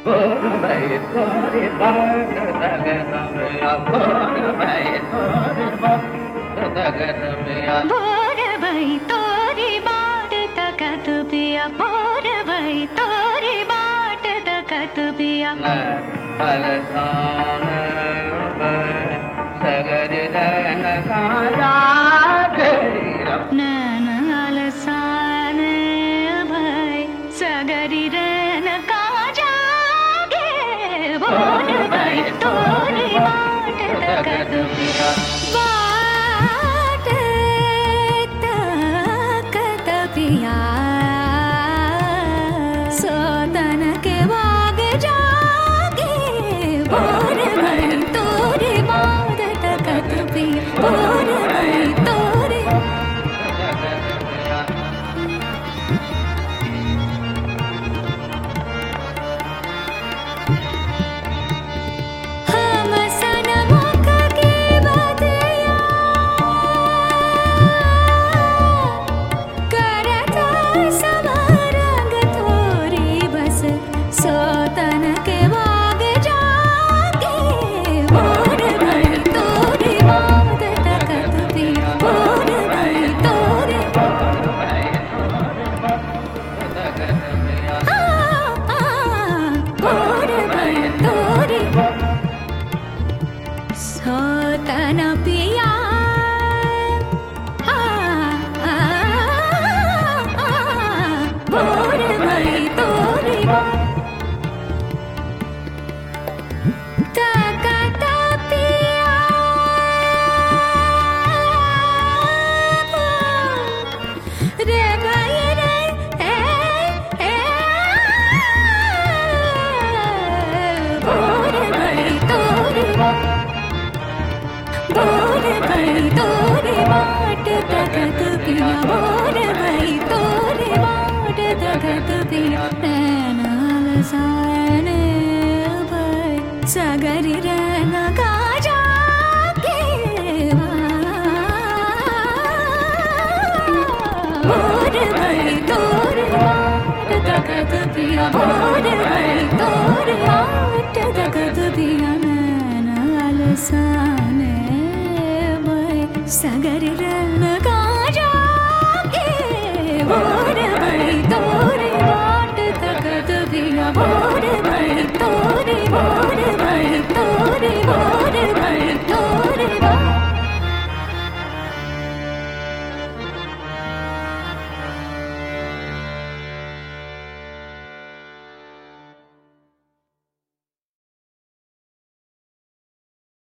भोर भई तोरी बाट तकत पिया भोर भई तोरी बाट तकत पिया नैन अलसान भई सगरी रैन का जागे भोर भई तोरी बाट तकत पिया सोतन के बाग जागे भोर भई तोरे बाट तकत पिया भोर भई तोरे हम सनमुख के बदया करता समरंग थोरी बस सोतन के बाग जागे भोर भई तोरे बाट तकत पिया भोर भई तोरे भोर भई तोरे सोतन पिया भोर भई तोरे तकत पिया रे गई रे भोर भई तोरे भोर भई तोरे बाट तकत पिया भोर भई तोरे बाट तकत पिया नैन अलसान भई सगरी रैन का जागे भोर भई तोरे बाट तकत पिया भोर भई तोरे बाट तकत पिया नैन अलसान भई सगरी रैन का जागे भोर भई तोरे बाट तकत पिया भोर भई तोरे भोर भई तोरे भोर